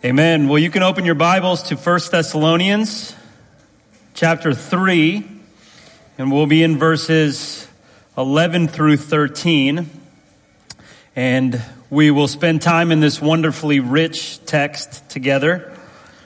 Amen. Well, you can open your Bibles to 1 Thessalonians chapter 3, and we'll be in verses 11 through 13. And we will spend time in this wonderfully rich text together.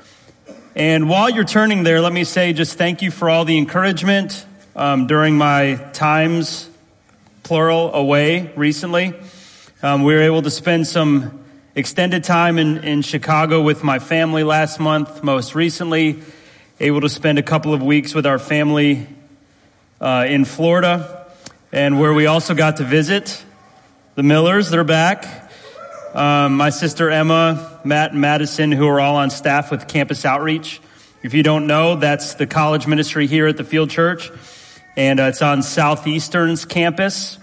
And while you're turning there, let me say just thank you for all the encouragement during my times, plural, away recently. We were able to spend some extended time in Chicago with my family last month. Most recently, able to spend a couple of weeks with our family in Florida, and where we also got to visit the Millers. They're back. My sister Emma, Matt, and Madison, who are all on staff with Campus Outreach. If you don't know, that's the college ministry here at the Field Church, and it's on Southeastern's campus.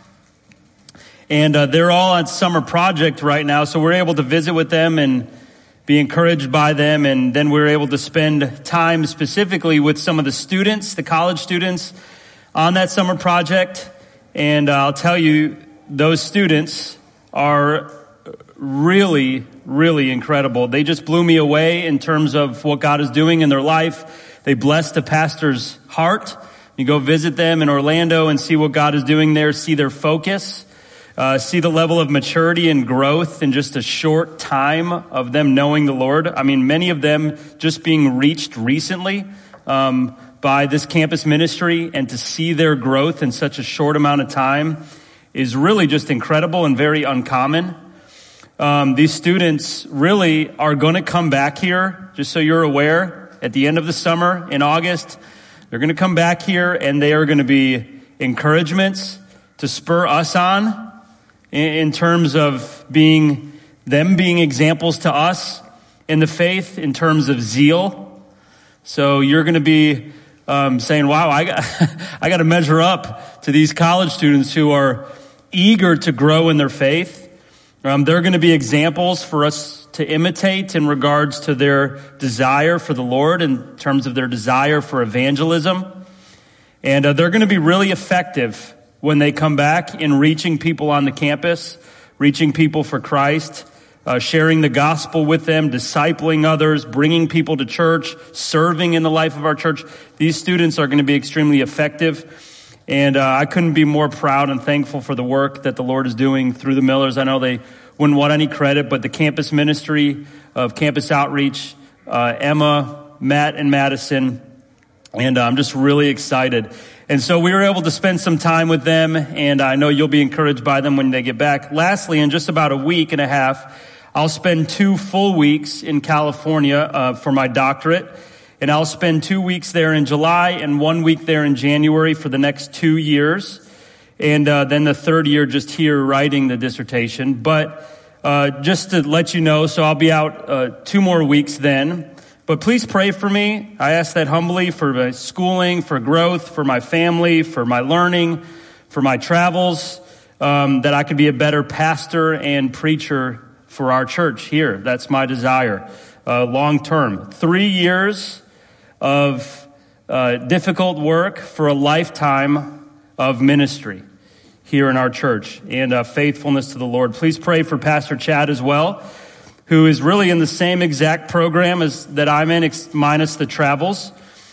And they're all on summer project right now, so we're able to visit with them and be encouraged by them. And then we're able to spend time specifically with some of the students, the college students, on that summer project. And I'll tell you, those students are really, really incredible. They just blew me away in terms of what God is doing in their life. They blessed the pastor's heart. You go visit them in Orlando and see what God is doing there, see their focus. See the level of maturity and growth in just a short time of them knowing the Lord. I mean, many of them just being reached recently by this campus ministry, and to see their growth in such a short amount of time is really just incredible and very uncommon. These students really are going to come back here, just so you're aware, at the end of the summer in August. They're going to come back here, and they are going to be encouragements to spur us on, in terms of being examples to us in the faith, in terms of zeal. So you're going to be saying, wow, I got to measure up to these college students who are eager to grow in their faith. They're going to be examples for us to imitate in regards to their desire for the Lord, in terms of their desire for evangelism. And they're going to be really effective when they come back in reaching people on the campus, reaching people for Christ, sharing the gospel with them, discipling others, bringing people to church, serving in the life of our church. These students are going to be extremely effective. And I couldn't be more proud and thankful for the work that the Lord is doing through the Millers. I know they wouldn't want any credit, but the campus ministry of Campus Outreach, Emma, Matt, and Madison, and I'm just really excited. And so we were able to spend some time with them, and I know you'll be encouraged by them when they get back. Lastly, in just about a week and a half, I'll spend 2 full weeks in California for my doctorate, and I'll spend 2 weeks there in July and 1 week there in January for the next 2 years, and then the third year just here writing the dissertation. But just to let you know, so I'll be out 2 more weeks then. But please pray for me. I ask that humbly, for my schooling, for growth, for my family, for my learning, for my travels, that I could be a better pastor and preacher for our church here. That's my desire, long term. 3 years of difficult work for a lifetime of ministry here in our church, and faithfulness to the Lord. Please pray for Pastor Chad as well, who is really in the same exact program as that I'm in, minus the travels.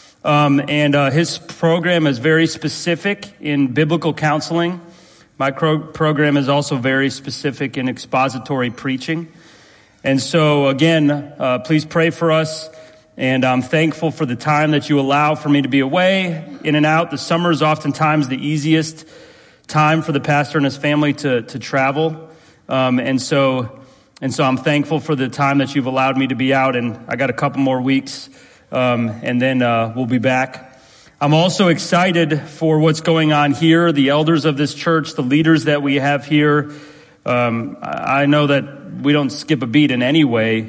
And his program is very specific in biblical counseling. My program is also very specific in expository preaching. And so, again, please pray for us. And I'm thankful for the time that you allow for me to be away, in and out. The summer is oftentimes the easiest time for the pastor and his family to travel. And so I'm thankful for the time that you've allowed me to be out, and I got a couple more weeks, and then we'll be back. I'm also excited for what's going on here, the elders of this church, the leaders that we have here. I know that we don't skip a beat in any way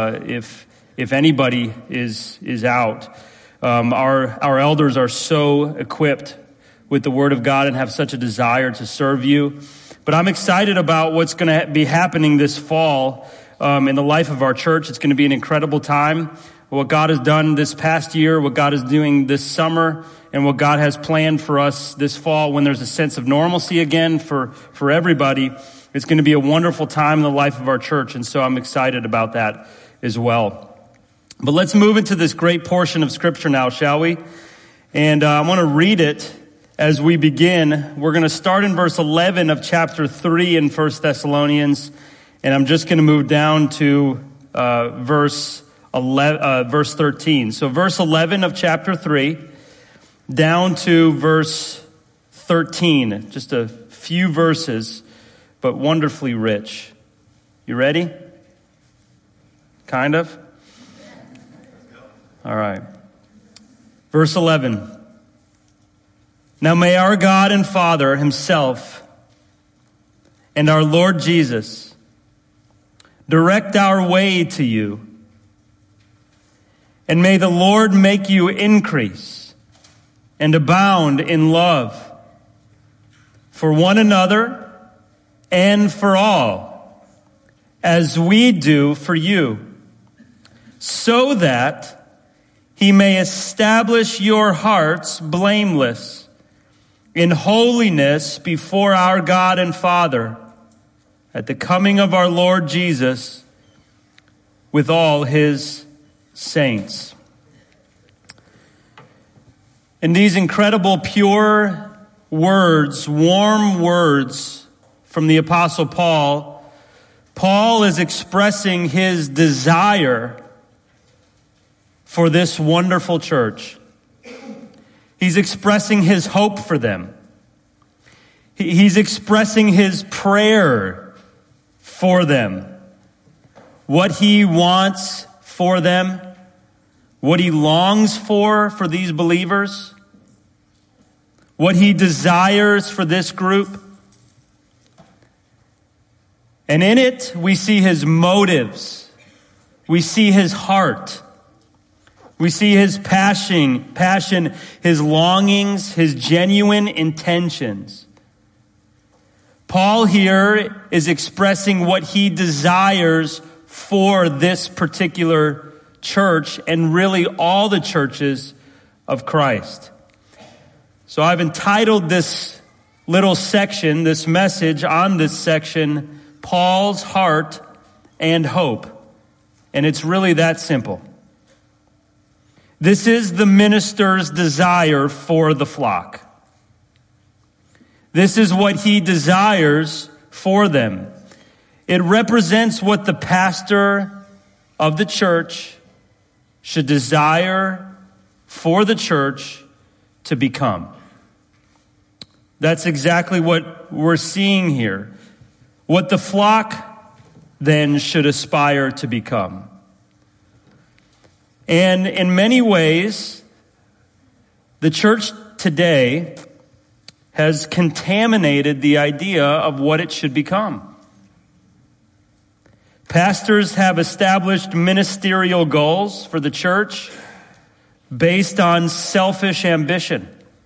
if anybody is out. Our elders are so equipped with the Word of God and have such a desire to serve you. But I'm excited about what's going to be happening this fall in the life of our church. It's going to be an incredible time. What God has done this past year, what God is doing this summer, and what God has planned for us this fall, when there's a sense of normalcy again for everybody. It's going to be a wonderful time in the life of our church, and so I'm excited about that. as well. But let's move into this great portion of Scripture now, shall we? And I want to read it as we begin. We're going to start in verse 11 of chapter 3 in 1 Thessalonians, and I'm just going to move down to verse 13. So verse 11 of chapter 3 down to verse 13. Just a few verses, but wonderfully rich. You ready? Kind of? All right. Verse 11. Now may our God and Father himself and our Lord Jesus direct our way to you. And may the Lord make you increase and abound in love for one another and for all, as we do for you, so that he may establish your hearts blameless in holiness before our God and Father at the coming of our Lord Jesus with all his saints. In these incredible, pure words, warm words from the Apostle Paul, Paul is expressing his desire for this wonderful church. He's expressing his hope for them. He's expressing his prayer for them. What he wants for them. What he longs for these believers. What he desires for this group. And in it, we see his motives. We see his heart. We see his passion, his longings, his genuine intentions. Paul here is expressing what he desires for this particular church and really all the churches of Christ. So I've entitled this little section, this message on this section, Paul's Heart and Hope. And it's really that simple. This is the minister's desire for the flock. This is what he desires for them. It represents what the pastor of the church should desire for the church to become. That's exactly what we're seeing here. What the flock then should aspire to become. And in many ways, the church today has contaminated the idea of what it should become. Pastors have established ministerial goals for the church based on selfish ambition.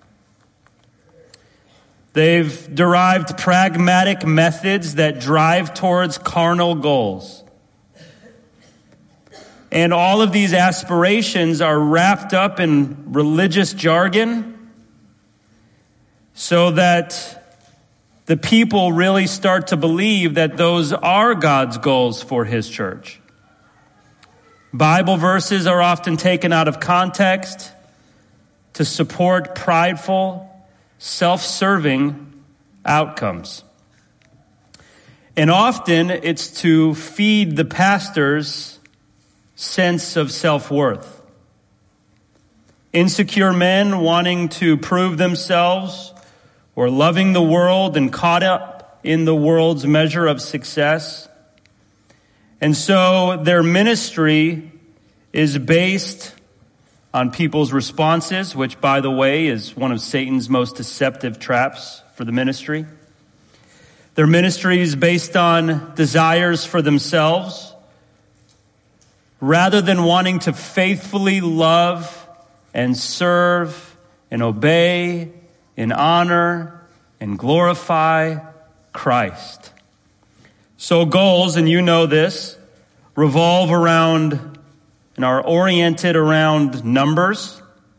They've derived pragmatic methods that drive towards carnal goals. And all of these aspirations are wrapped up in religious jargon so that the people really start to believe that those are God's goals for his church. Bible verses are often taken out of context to support prideful, self-serving outcomes. And often it's to feed the pastor's sense of self-worth. Insecure men wanting to prove themselves or loving the world and caught up in the world's measure of success. And so their ministry is based on people's responses, which, by the way, is one of Satan's most deceptive traps for the ministry. Their ministry is based on desires for themselves, rather than wanting to faithfully love and serve and obey and honor and glorify Christ. So goals, and you know this, revolve around and are oriented around numbers.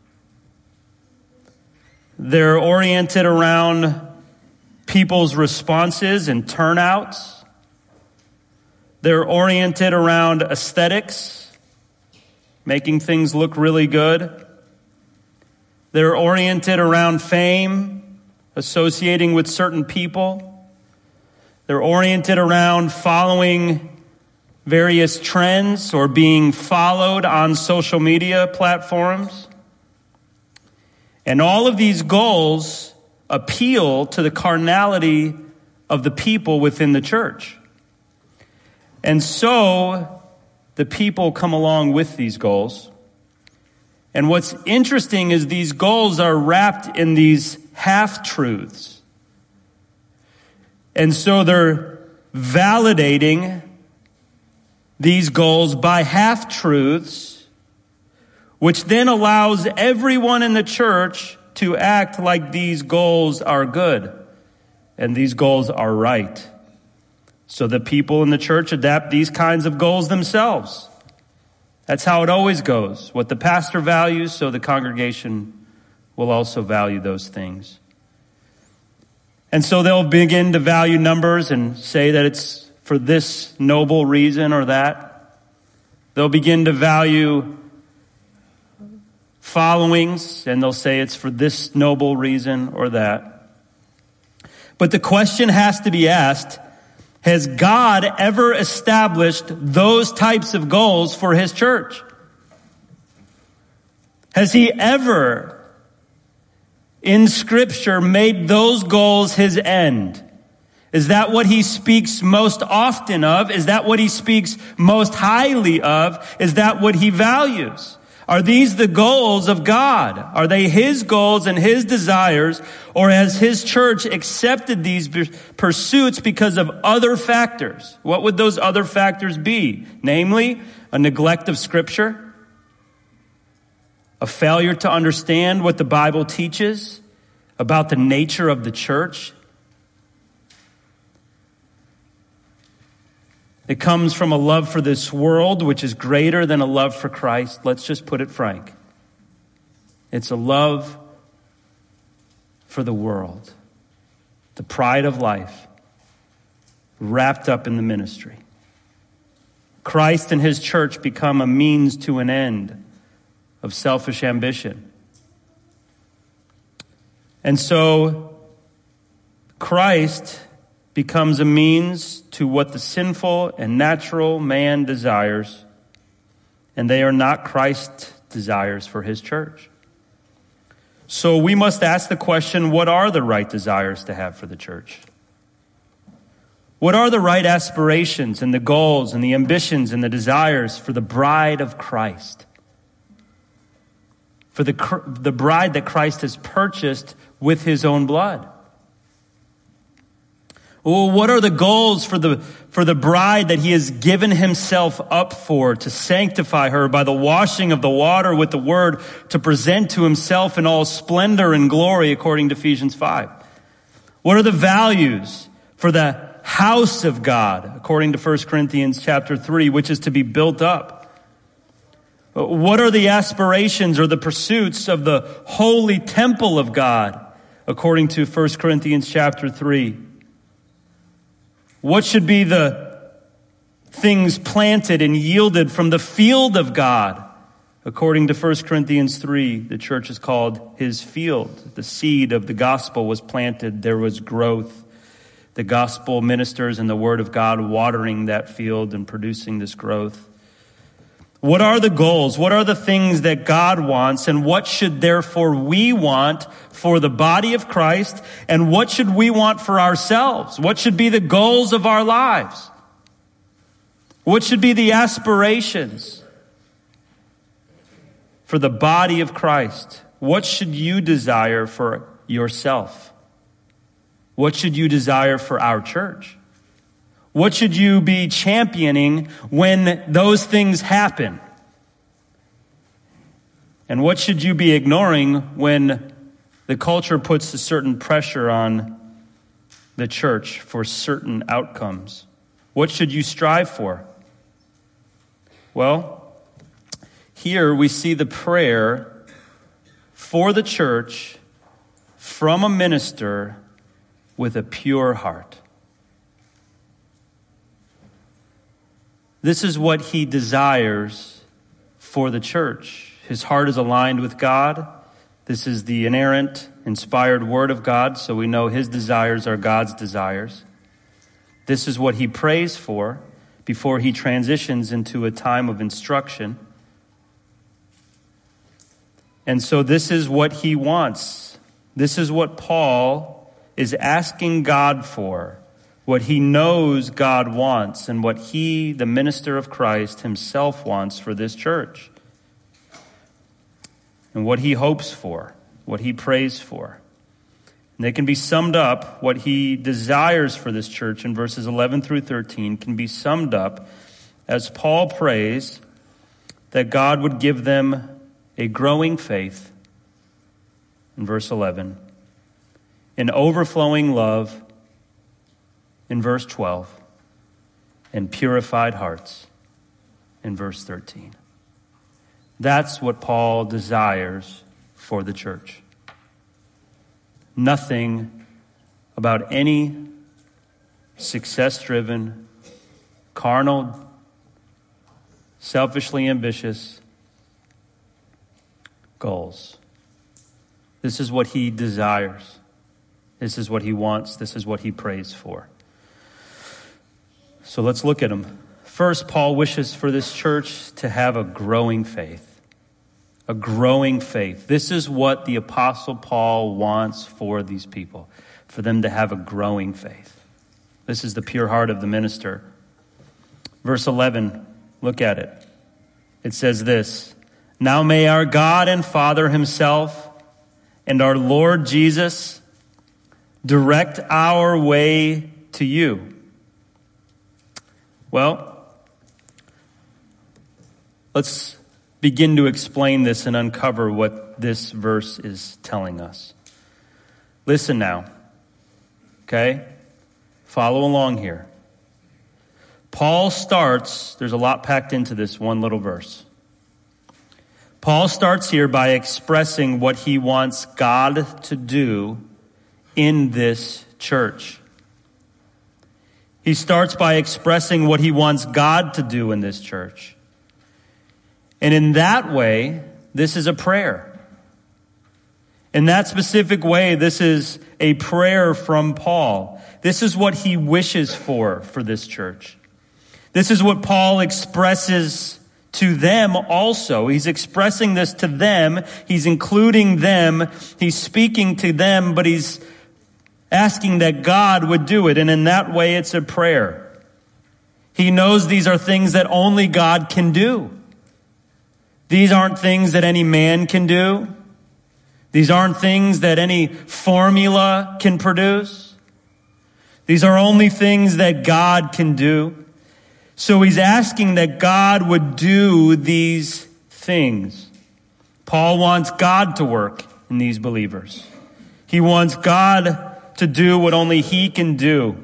They're oriented around people's responses and turnouts. They're oriented around aesthetics, making things look really good. They're oriented around fame, associating with certain people. They're oriented around following various trends or being followed on social media platforms. And all of these goals appeal to the carnality of the people within the church. And so the people come along with these goals. And what's interesting is these goals are wrapped in these half-truths. And so they're validating these goals by half-truths, which then allows everyone in the church to act like these goals are good and these goals are right. So the people in the church adapt these kinds of goals themselves. That's how it always goes. What the pastor values, so the congregation will also value those things. And so they'll begin to value numbers and say that it's for this noble reason or that. They'll begin to value followings, and they'll say it's for this noble reason or that. But the question has to be asked, has God ever established those types of goals for his church? Has he ever, in Scripture, made those goals his end? Is that what he speaks most often of? Is that what he speaks most highly of? Is that what he values? Are these the goals of God? Are they his goals and his desires? Or has his church accepted these pursuits because of other factors? What would those other factors be? Namely, a neglect of Scripture, a failure to understand what the Bible teaches about the nature of the church. It comes from a love for this world, which is greater than a love for Christ. Let's just put it frank. It's a love for the world, the pride of life, wrapped up in the ministry. Christ and his church become a means to an end of selfish ambition. And so Christ becomes a means to what the sinful and natural man desires, and they are not Christ's desires for his church. So we must ask the question, what are the right desires to have for the church? What are the right aspirations and the goals and the ambitions and the desires for the bride of Christ? For the bride that Christ has purchased with his own blood? Well, what are the goals for the bride that he has given himself up for, to sanctify her by the washing of the water with the word, to present to himself in all splendor and glory, according to Ephesians 5? What are the values for the house of God, according to 1 Corinthians chapter 3, which is to be built up? What are the aspirations or the pursuits of the holy temple of God, according to 1 Corinthians chapter 3? What should be the things planted and yielded from the field of God? According to 1 Corinthians 3, the church is called his field. The seed of the gospel was planted. There was growth. The gospel ministers and the word of God watering that field and producing this growth. What are the goals? What are the things that God wants? And what should therefore we want for the body of Christ? And what should we want for ourselves? What should be the goals of our lives? What should be the aspirations for the body of Christ? What should you desire for yourself? What should you desire for our church? What should you be championing when those things happen? And what should you be ignoring when the culture puts a certain pressure on the church for certain outcomes? What should you strive for? Well, here we see the prayer for the church from a minister with a pure heart. This is what he desires for the church. His heart is aligned with God. This is the inerrant, inspired word of God, so we know his desires are God's desires. This is what he prays for before he transitions into a time of instruction. And so this is what he wants. This is what Paul is asking God for, what he knows God wants, and what he, the minister of Christ, himself wants for this church. And what he hopes for, what he prays for. And they can be summed up, what he desires for this church in verses 11 through 13 can be summed up as Paul prays that God would give them a growing faith, in verse 11, an overflowing love, in verse 12, and purified hearts, in verse 13. That's what Paul desires for the church. Nothing about any success-driven, carnal, selfishly ambitious goals. This is what he desires. This is what he wants. This is what he prays for. So let's look at them. First, Paul wishes for this church to have a growing faith. A growing faith. This is what the Apostle Paul wants for these people, for them to have a growing faith. This is the pure heart of the minister. Verse 11, look at it. It says this, "Now may our God and Father himself and our Lord Jesus direct our way to you." Well, let's begin to explain this and uncover what this verse is telling us. Listen now, okay? Follow along here. Paul starts, there's a lot packed into this one little verse. Paul starts here by expressing what he wants God to do in this church. He starts by expressing what he wants God to do in this church. And in that way, this is a prayer. In that specific way, this is a prayer from Paul. This is what he wishes for this church. This is what Paul expresses to them also. He's expressing this to them. He's including them. He's speaking to them, but he's asking that God would do it. And in that way, it's a prayer. He knows these are things that only God can do. These aren't things that any man can do. These aren't things that any formula can produce. These are only things that God can do. So he's asking that God would do these things. Paul wants God to work in these believers. He wants God to do what only he can do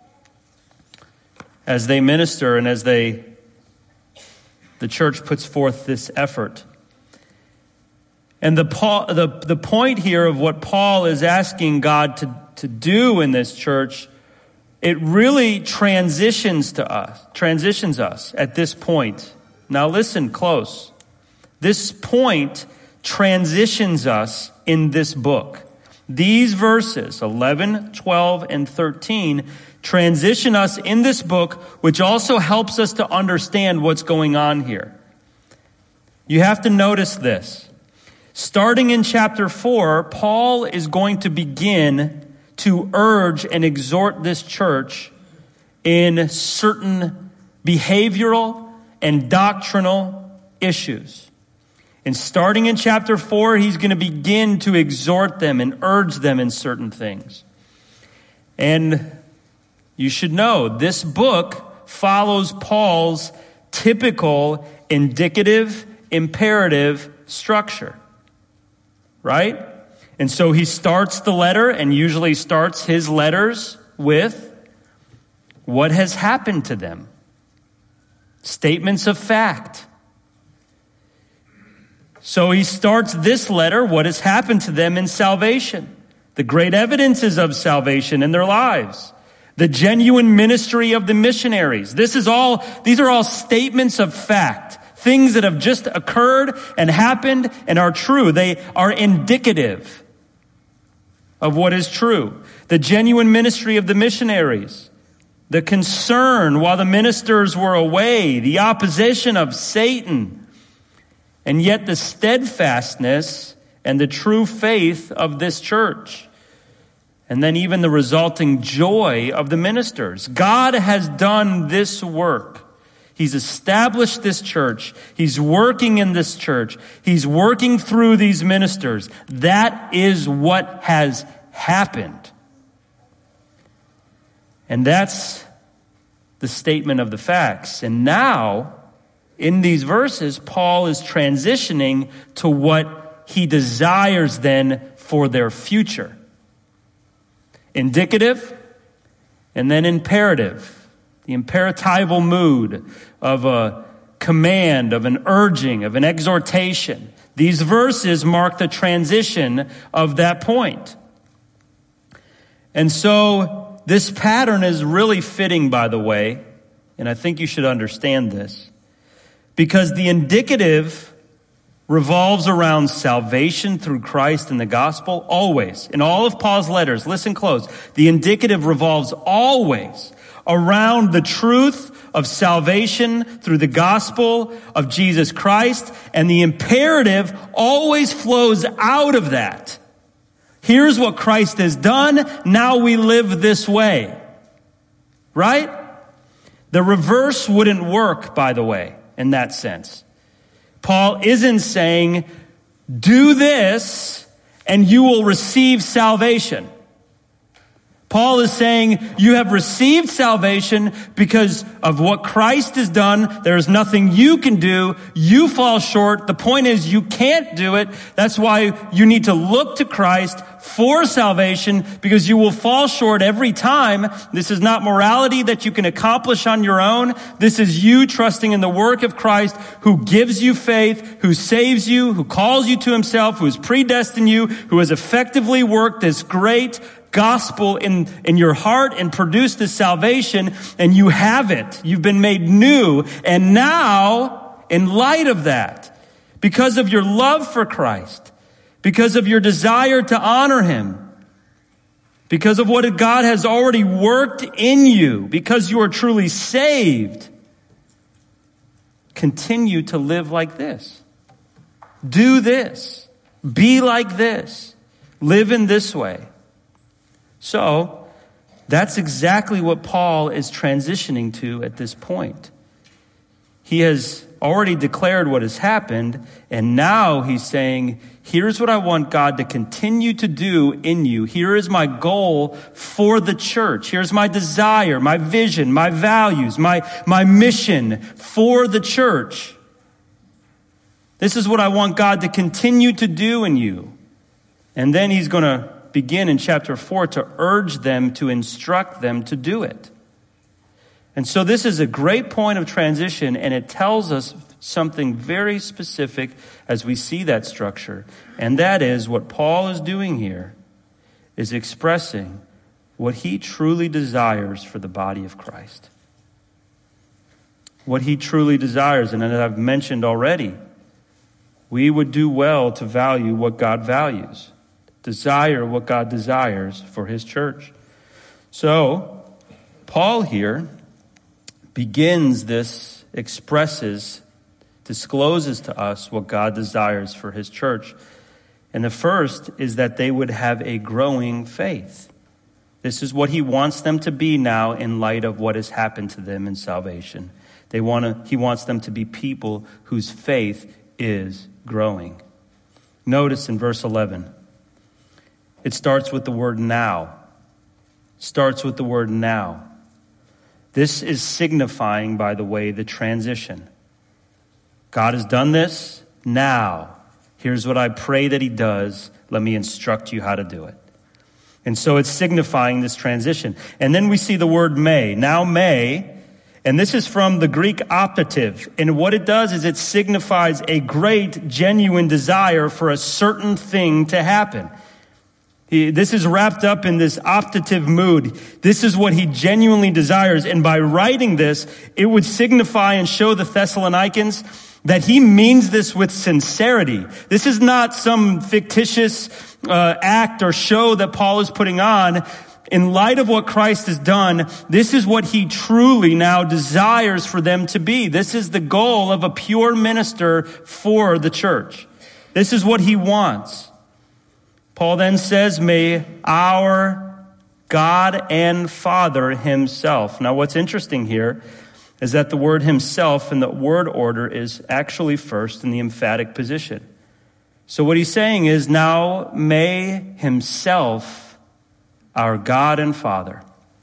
as they minister and as the church puts forth this effort. And the point here of what Paul is asking God to do in this church, it really transitions us at this point. Now listen close. This point transitions us in this book. These verses, 11, 12, and 13, transition us in this book, which also helps us to understand what's going on here. You have to notice this. Starting in chapter 4, Paul is going to begin to urge and exhort this church in certain behavioral and doctrinal issues. And starting in chapter 4, he's going to begin to exhort them and urge them in certain things. And you should know, this book follows Paul's typical indicative, imperative structure. Right? And so he starts the letter and usually starts his letters with what has happened to them. Statements of fact. So he starts this letter, what has happened to them in salvation. The great evidences of salvation in their lives. The genuine ministry of the missionaries. These are all statements of fact. Things that have just occurred and happened and are true. They are indicative of what is true. The genuine ministry of the missionaries. The concern while the ministers were away. The opposition of Satan. And yet the steadfastness and the true faith of this church. And then even the resulting joy of the ministers. God has done this work. He's established this church. He's working in this church. He's working through these ministers. That is what has happened. And that's the statement of the facts. And now, in these verses, Paul is transitioning to what he desires then for their future. Indicative, and then imperative. The imperatival mood of a command, of an urging, of an exhortation. These verses mark the transition of that point. And so, this pattern is really fitting, by the way, and I think you should understand this, because the indicative revolves around salvation through Christ and the gospel, always. In all of Paul's letters, listen close, the indicative revolves always around the truth of salvation through the gospel of Jesus Christ, and the imperative always flows out of that. Here's what Christ has done, now we live this way. Right? The reverse wouldn't work, by the way, in that sense. Paul isn't saying, do this and you will receive salvation. Paul is saying, you have received salvation because of what Christ has done. There is nothing you can do. You fall short. The point is, you can't do it. That's why you need to look to Christ for salvation, because you will fall short every time. This is not morality that you can accomplish on your own. This is you trusting in the work of Christ, who gives you faith, who saves you, who calls you to himself, who has predestined you, who has effectively worked this great gospel in your heart and produced this salvation, and you have it. You've been made new. And now, in light of that, because of your love for Christ, because of your desire to honor him, because of what God has already worked in you, because you are truly saved, continue to live like this. Do this. Be like this. Live in this way. So, that's exactly what Paul is transitioning to at this point. He has already declared what has happened, and now he's saying, here's what I want God to continue to do in you. Here is my goal for the church. Here's my desire, my vision, my values, my mission for the church. This is what I want God to continue to do in you. And then he's going to begin in chapter 4 to urge them, to instruct them to do it. And so this is a great point of transition, and it tells us something very specific as we see that structure. And that is, what Paul is doing here is expressing what he truly desires for the body of Christ. What he truly desires, and as I've mentioned already, we would do well to value what God values. Desire what God desires for his church. So, Paul here begins this, discloses to us what God desires for his church. And the first is that they would have a growing faith. This is what he wants them to be now in light of what has happened to them in salvation. He wants them to be people whose faith is growing. Notice in verse 11. It starts with the word now. Starts with the word now. This is signifying, by the way, the transition. God has done this. Now, here's what I pray that he does. Let me instruct you how to do it. And so it's signifying this transition. And then we see the word may. Now may, and this is from the Greek optative. And what it does is it signifies a great, genuine desire for a certain thing to happen. This is wrapped up in this optative mood. This is what he genuinely desires. And by writing this, it would signify and show the Thessalonians that he means this with sincerity. This is not some fictitious act or show that Paul is putting on. In light of what Christ has done, this is what he truly now desires for them to be. This is the goal of a pure minister for the church. This is what he wants. Paul then says, may our God and Father himself. Now what's interesting here is that the word himself in the word order is actually first in the emphatic position. So what he's saying is, now may himself, our God and Father.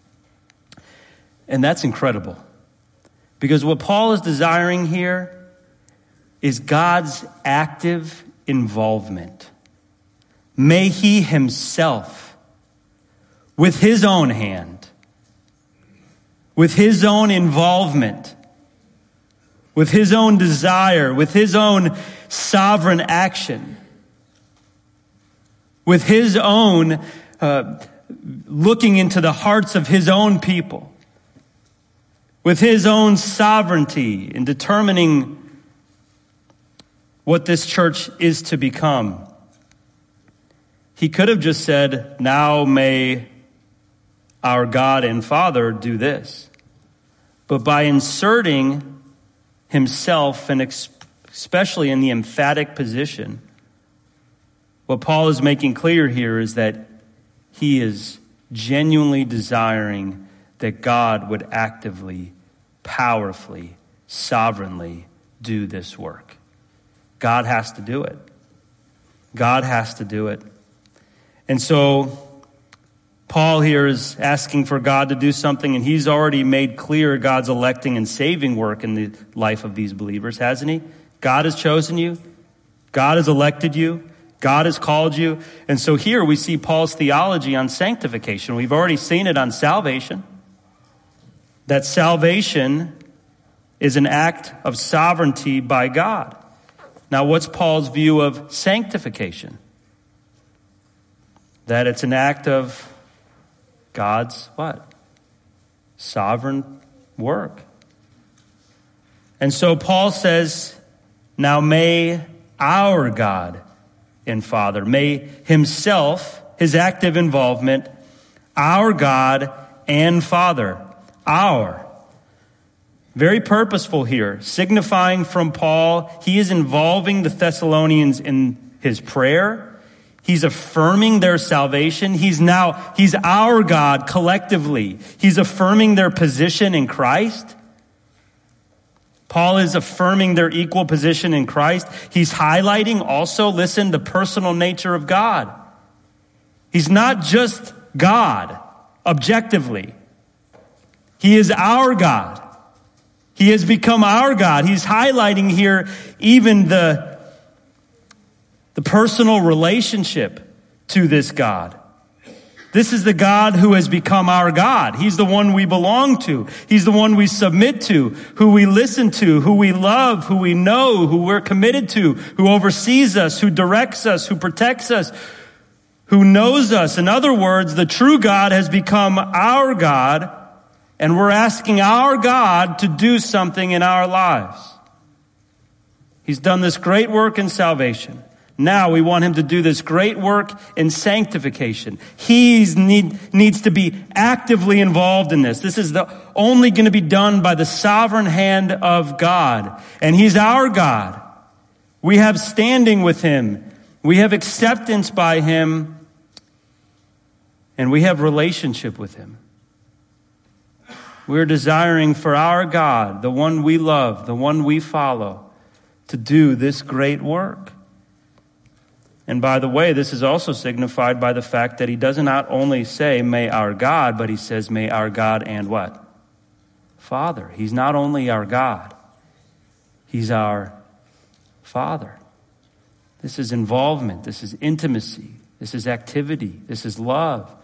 And that's incredible. Because what Paul is desiring here is God's active involvement. May he himself, with his own hand, with his own involvement, with his own desire, with his own sovereign action, with his own looking into the hearts of his own people, with his own sovereignty in determining what this church is to become. He could have just said, now may our God and Father do this. But by inserting himself, and especially in the emphatic position, what Paul is making clear here is that he is genuinely desiring that God would actively, powerfully, sovereignly do this work. God has to do it. God has to do it. And so Paul here is asking for God to do something, and he's already made clear God's electing and saving work in the life of these believers, hasn't he? God has chosen you. God has elected you. God has called you. And so here we see Paul's theology on sanctification. We've already seen it on salvation. That salvation is an act of sovereignty by God. Now, what's Paul's view of sanctification? That it's an act of God's what? Sovereign work. And so Paul says, now may our God and Father, may himself, his active involvement, our God and Father, our. Very purposeful here, signifying from Paul, he is involving the Thessalonians in his prayer. He's affirming their salvation. He's our God collectively. He's affirming their position in Christ. Paul is affirming their equal position in Christ. He's highlighting also, listen, the personal nature of God. He's not just God objectively. He is our God. He has become our God. He's highlighting here even the personal relationship to this God. This is the God who has become our God. He's the one we belong to. He's the one we submit to, who we listen to, who we love, who we know, who we're committed to, who oversees us, who directs us, who protects us, who knows us. In other words, the true God has become our God, and we're asking our God to do something in our lives. He's done this great work in salvation. Now we want him to do this great work in sanctification. He needs to be actively involved in this. This is only going to be done by the sovereign hand of God. And he's our God. We have standing with him. We have acceptance by him. And we have relationship with him. We're desiring for our God, the one we love, the one we follow, to do this great work. And by the way, this is also signified by the fact that he does not only say, may our God, but he says, may our God and what? Father. He's not only our God. He's our Father. This is involvement. This is intimacy. This is activity. This is love.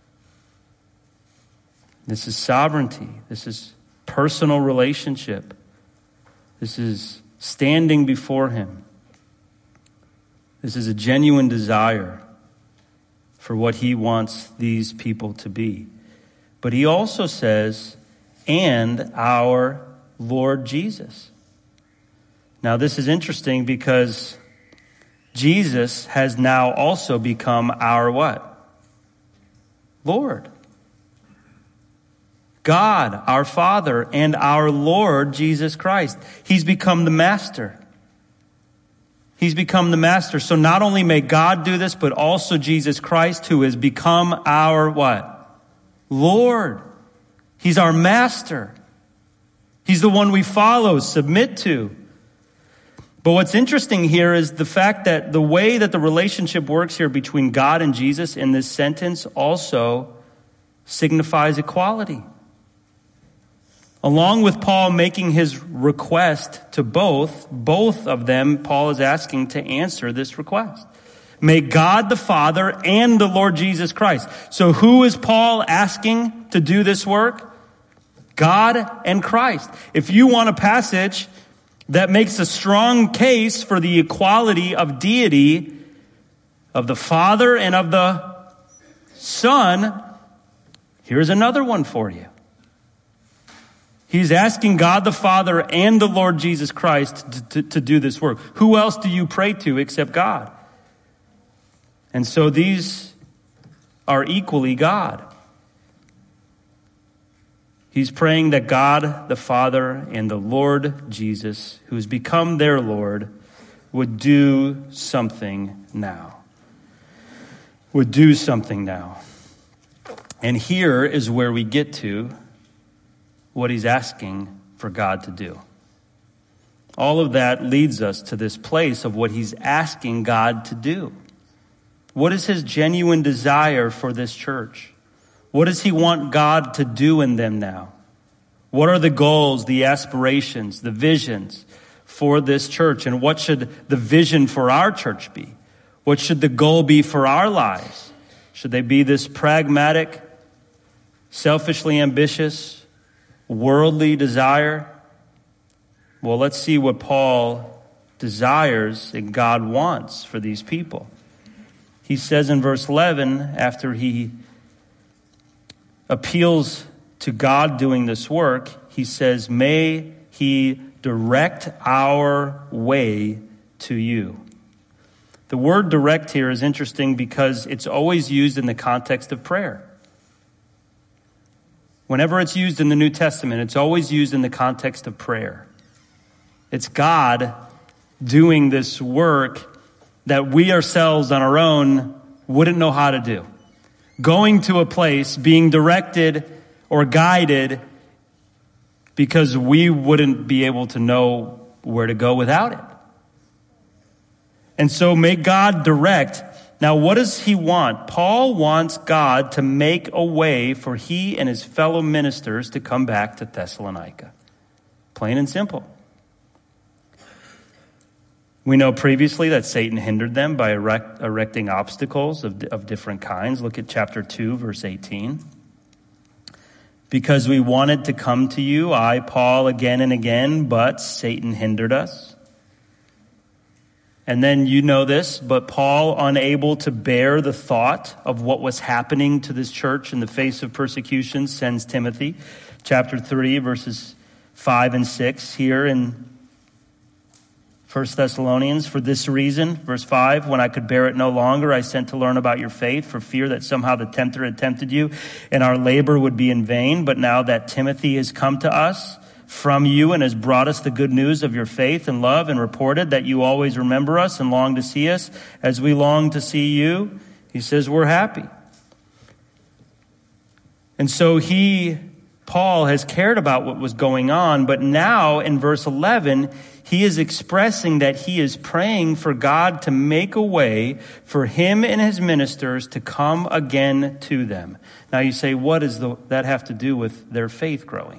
This is sovereignty. This is personal relationship. This is standing before him. This is a genuine desire for what he wants these people to be. But he also says, and our Lord Jesus. Now this is interesting because Jesus has now also become our what? Lord. God, our Father, and our Lord Jesus Christ. He's become the master. He's become the master. So not only may God do this, but also Jesus Christ, who has become our what? Lord. He's our master. He's the one we follow, submit to. But what's interesting here is the fact that the way that the relationship works here between God and Jesus in this sentence also signifies equality. Along with Paul making his request to both of them, Paul is asking to answer this request. May God the Father and the Lord Jesus Christ. So who is Paul asking to do this work? God and Christ. If you want a passage that makes a strong case for the equality of deity of the Father and of the Son, here's another one for you. He's asking God the Father and the Lord Jesus Christ to do this work. Who else do you pray to except God? And so these are equally God. He's praying that God the Father and the Lord Jesus, who's become their Lord, would do something now. Would do something now. And here is where we get to what he's asking for God to do. All of that leads us to this place of what he's asking God to do. What is his genuine desire for this church? What does he want God to do in them now? What are the goals, the aspirations, the visions for this church? And what should the vision for our church be? What should the goal be for our lives? Should they be this pragmatic, selfishly ambitious, worldly desire? Well, let's see what Paul desires and God wants for these people. He says in verse 11, after he appeals to God doing this work, he says, may he direct our way to you. The word direct here is interesting because it's always used in the context of prayer. Whenever it's used in the New Testament, it's always used in the context of prayer. It's God doing this work that we ourselves on our own wouldn't know how to do. Going to a place, being directed or guided because we wouldn't be able to know where to go without it. And so may God direct. Now, what does he want? Paul wants God to make a way for he and his fellow ministers to come back to Thessalonica. Plain and simple. We know previously that Satan hindered them by erecting obstacles of different kinds. Look at chapter 2, verse 18. Because we wanted to come to you, I, Paul, again and again, but Satan hindered us. And then you know this, but Paul, unable to bear the thought of what was happening to this church in the face of persecution, sends Timothy. Chapter 3, verses 5 and 6 here in 1 Thessalonians. For this reason, verse 5, when I could bear it no longer, I sent to learn about your faith for fear that somehow the tempter had tempted you and our labor would be in vain. But now that Timothy has come to us from you and has brought us the good news of your faith and love and reported that you always remember us and long to see us as we long to see you, he says we're happy. And so Paul has cared about what was going on, but now in verse 11, he is expressing that he is praying for God to make a way for him and his ministers to come again to them. Now you say, what does that have to do with their faith growing?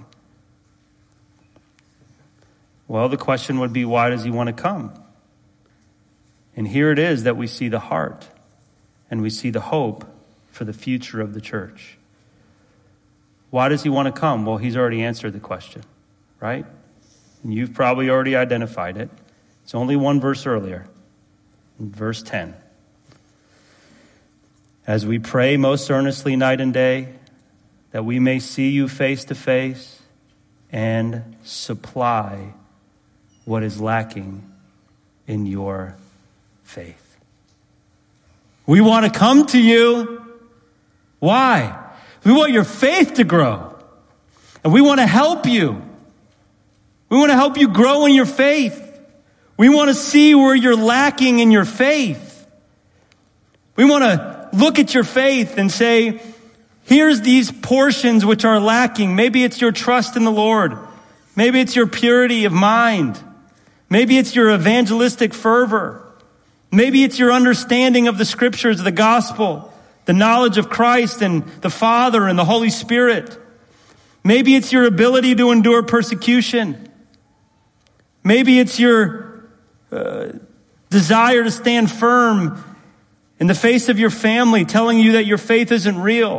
Well, the question would be, why does he want to come? And here it is that we see the heart and we see the hope for the future of the church. Why does he want to come? Well, he's already answered the question, right? And you've probably already identified it. It's only one verse earlier, in verse 10. as we pray most earnestly night and day, that we may see you face to face and supply what is lacking in your faith. We want to come to you. Why? We want your faith to grow. And we want to help you. We want to help you grow in your faith. We want to see where you're lacking in your faith. We want to look at your faith and say, here's these portions which are lacking. Maybe it's your trust in the Lord. Maybe it's your purity of mind. Maybe it's your evangelistic fervor. Maybe it's your understanding of the scriptures, the gospel, the knowledge of Christ and the Father and the Holy Spirit. Maybe it's your ability to endure persecution. Maybe it's your desire to stand firm in the face of your family, telling you that your faith isn't real.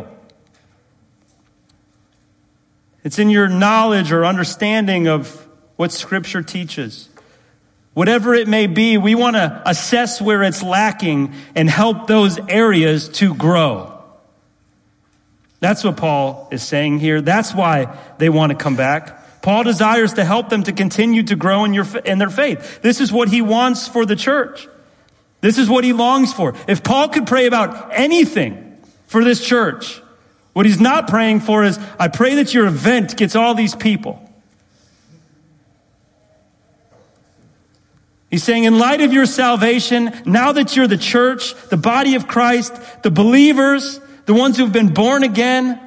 It's in your knowledge or understanding of what Scripture teaches. Whatever it may be, we want to assess where it's lacking and help those areas to grow. That's what Paul is saying here. That's why they want to come back. Paul desires to help them to continue to grow in their faith. This is what he wants for the church. This is what he longs for. If Paul could pray about anything for this church, what he's not praying for is, I pray that your event gets all these people. He's saying, in light of your salvation, now that you're the church, the body of Christ, the believers, the ones who've been born again,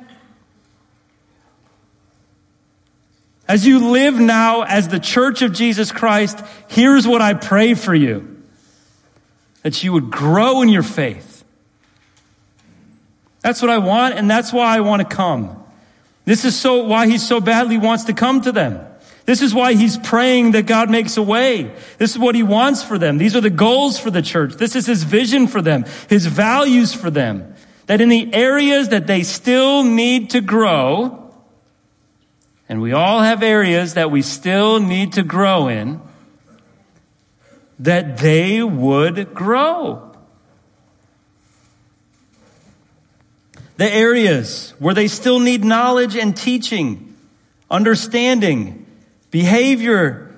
as you live now as the church of Jesus Christ, here's what I pray for you. That you would grow in your faith. That's what I want, and that's why I want to come. This is why he so badly wants to come to them. This is why he's praying that God makes a way. This is what he wants for them. These are the goals for the church. This is his vision for them, his values for them. That in the areas that they still need to grow, and we all have areas that we still need to grow in, that they would grow. The areas where they still need knowledge and teaching, understanding, behavior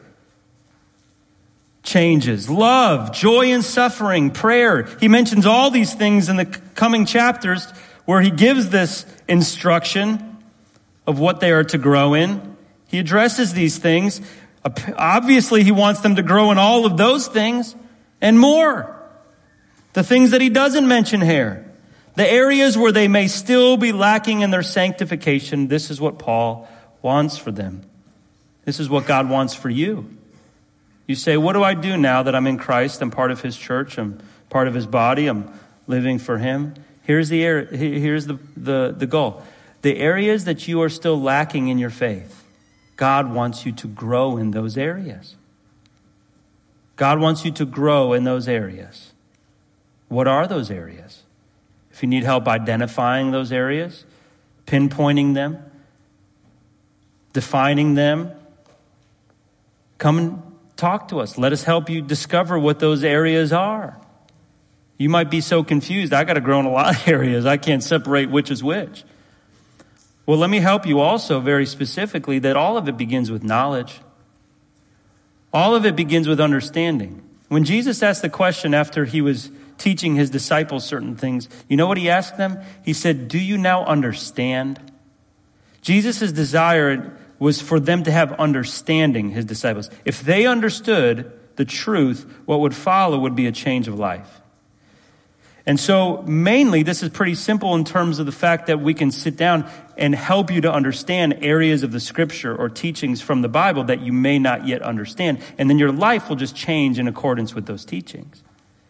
changes, love, joy in suffering, prayer. He mentions all these things in the coming chapters where he gives this instruction of what they are to grow in. He addresses these things. Obviously, he wants them to grow in all of those things and more. The things that he doesn't mention here. The areas where they may still be lacking in their sanctification, this is what Paul wants for them. This is what God wants for you. You say, what do I do now that I'm in Christ? I'm part of his church. I'm part of his body. I'm living for him. Here's the goal. The areas that you are still lacking in your faith, God wants you to grow in those areas. God wants you to grow in those areas. What are those areas? If you need help identifying those areas, pinpointing them, defining them, come and talk to us. Let us help you discover what those areas are. You might be so confused. I got to grow in a lot of areas. I can't separate which is which. Well, let me help you also very specifically that all of it begins with knowledge. All of it begins with understanding. When Jesus asked the question after he was teaching his disciples certain things, you know what he asked them? He said, do you now understand? Jesus' desire was for them to have understanding, his disciples. If they understood the truth, what would follow would be a change of life. And so mainly this is pretty simple in terms of the fact that we can sit down and help you to understand areas of the scripture or teachings from the Bible that you may not yet understand. And then your life will just change in accordance with those teachings.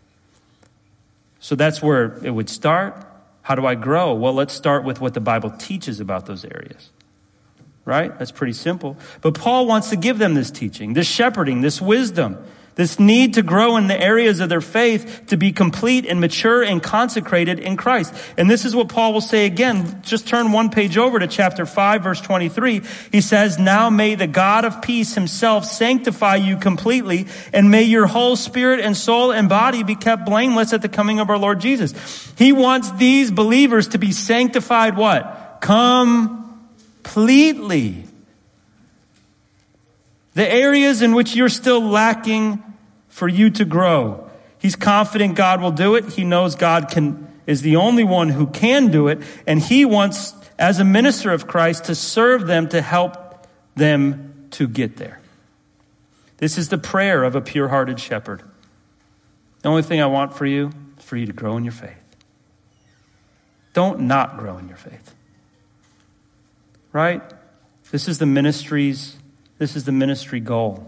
So that's where it would start. How do I grow? Well, let's start with what the Bible teaches about those areas. Right? That's pretty simple. But Paul wants to give them this teaching, this shepherding, this wisdom This need to grow in the areas of their faith to be complete and mature and consecrated in Christ. And this is what Paul will say again. Just turn one page over to chapter 5, verse 23. He says, now may the God of peace himself sanctify you completely, and may your whole spirit and soul and body be kept blameless at the coming of our Lord Jesus. He wants these believers to be sanctified what? Completely. The areas in which you're still lacking for you to grow. He's confident God will do it. He knows God is the only one who can do it. And he wants, as a minister of Christ, to serve them, to help them to get there. This is the prayer of a pure-hearted shepherd. The only thing I want for you is for you to grow in your faith. Don't not grow in your faith. Right? This is the ministry goal.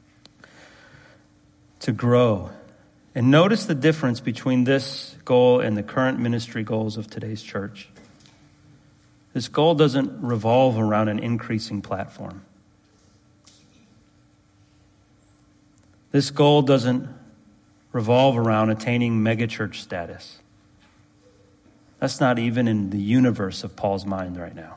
To grow. And notice the difference between this goal and the current ministry goals of today's church. This goal doesn't revolve around an increasing platform. This goal doesn't revolve around attaining megachurch status. That's not even in the universe of Paul's mind right now.